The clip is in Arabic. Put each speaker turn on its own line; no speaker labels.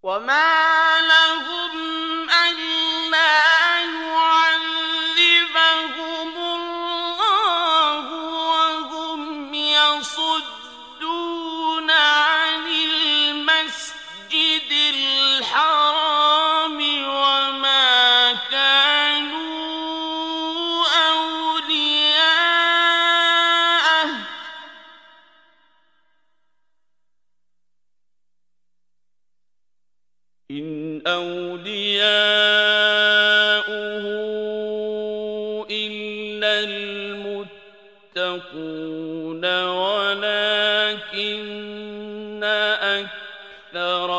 وما لهم ألا يعذبهم الله وهم يصدون عن المسجد الحرام وما كانوا أولياءه إن أولياؤه إلا المتقون ولكن أكثر